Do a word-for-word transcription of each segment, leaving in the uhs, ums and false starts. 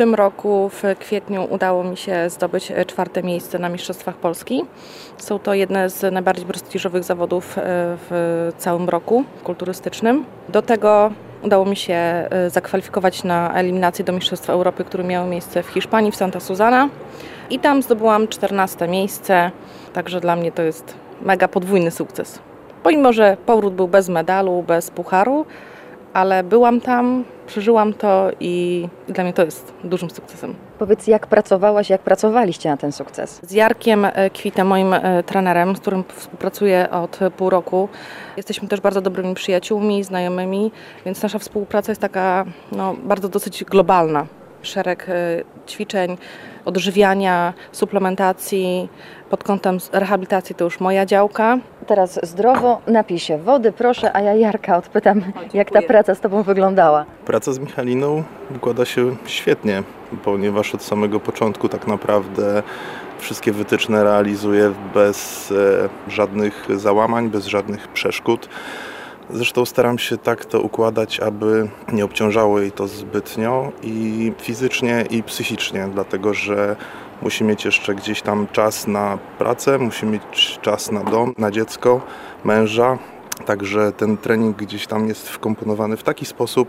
tym roku w kwietniu udało mi się zdobyć czwarte miejsce na Mistrzostwach Polski. Są to jedne z najbardziej prestiżowych zawodów w całym roku kulturystycznym. Do tego udało mi się zakwalifikować na eliminację do Mistrzostw Europy, które miały miejsce w Hiszpanii, w Santa Susana. I tam zdobyłam czternaste miejsce, także dla mnie to jest mega podwójny sukces. Pomimo, że powrót był bez medalu, bez pucharu, ale byłam tam, przeżyłam to i dla mnie to jest dużym sukcesem. Powiedz, jak pracowałaś, jak pracowaliście na ten sukces? Z Jarkiem Kwitem, moim trenerem, z którym współpracuję od pół roku, jesteśmy też bardzo dobrymi przyjaciółmi, znajomymi, więc nasza współpraca jest taka no, bardzo dosyć globalna. Szereg ćwiczeń, odżywiania, suplementacji, pod kątem rehabilitacji to już moja działka. Teraz zdrowo, napij się wody, proszę, a ja Jarka odpytam, o, jak ta praca z Tobą wyglądała. Praca z Michaliną układa się świetnie, ponieważ od samego początku tak naprawdę wszystkie wytyczne realizuję bez e, żadnych załamań, bez żadnych przeszkód. Zresztą staram się tak to układać, aby nie obciążało jej to zbytnio i fizycznie, i psychicznie, dlatego że musi mieć jeszcze gdzieś tam czas na pracę, musi mieć czas na dom, na dziecko, męża. Także ten trening gdzieś tam jest wkomponowany w taki sposób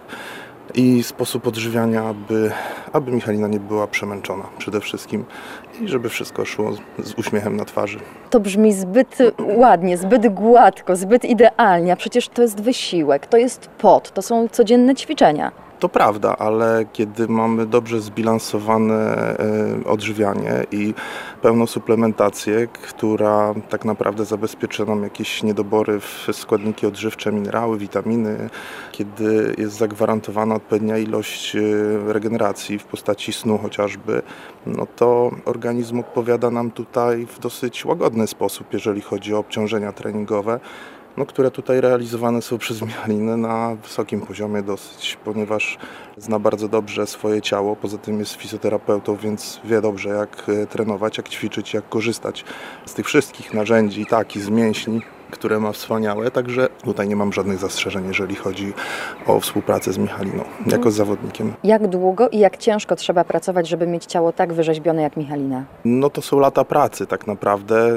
i sposób odżywiania, aby, aby Michalina nie była przemęczona przede wszystkim i żeby wszystko szło z uśmiechem na twarzy. To brzmi zbyt ładnie, zbyt gładko, zbyt idealnie, a przecież to jest wysiłek, to jest pot, to są codzienne ćwiczenia. To prawda, ale kiedy mamy dobrze zbilansowane odżywianie i pełną suplementację, która tak naprawdę zabezpiecza nam jakieś niedobory w składniki odżywcze, minerały, witaminy, kiedy jest zagwarantowana odpowiednia ilość regeneracji w postaci snu chociażby, no to organizm odpowiada nam tutaj w dosyć łagodny sposób, jeżeli chodzi o obciążenia treningowe. No, które tutaj realizowane są przez Michalinę na wysokim poziomie dosyć, ponieważ zna bardzo dobrze swoje ciało, poza tym jest fizjoterapeutą, więc wie dobrze jak trenować, jak ćwiczyć, jak korzystać z tych wszystkich narzędzi, tak i z mięśni, które ma wspaniałe, także tutaj nie mam żadnych zastrzeżeń, jeżeli chodzi o współpracę z Michaliną, jako z zawodnikiem. Jak długo i jak ciężko trzeba pracować, żeby mieć ciało tak wyrzeźbione jak Michalina? No to są lata pracy tak naprawdę.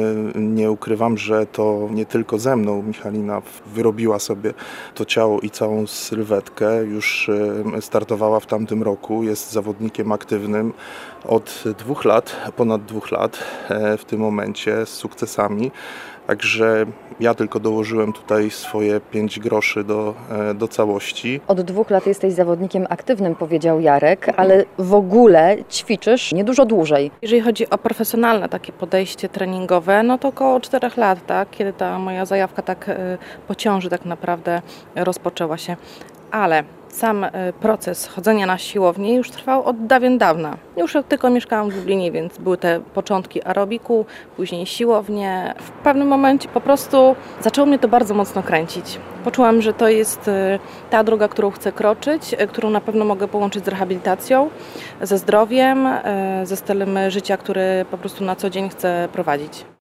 Nie ukrywam, że to nie tylko ze mną Michalina wyrobiła sobie to ciało i całą sylwetkę. Już startowała w tamtym roku, jest zawodnikiem aktywnym od dwóch lat, ponad dwóch lat w tym momencie z sukcesami. Także ja tylko dołożyłem tutaj swoje pięć groszy do, do całości. Od dwóch lat jesteś zawodnikiem aktywnym, powiedział Jarek, ale w ogóle ćwiczysz nie dużo dłużej. Jeżeli chodzi o profesjonalne takie podejście treningowe, no to około czterech lat, tak, kiedy ta moja zajawka tak po ciąży tak naprawdę rozpoczęła się. Ale sam proces chodzenia na siłownię już trwał od dawien dawna. Już tylko mieszkałam w Lublinie, więc były te początki aerobiku, później siłownie. W pewnym momencie po prostu zaczęło mnie to bardzo mocno kręcić. Poczułam, że to jest ta droga, którą chcę kroczyć, którą na pewno mogę połączyć z rehabilitacją, ze zdrowiem, ze stylem życia, który po prostu na co dzień chcę prowadzić.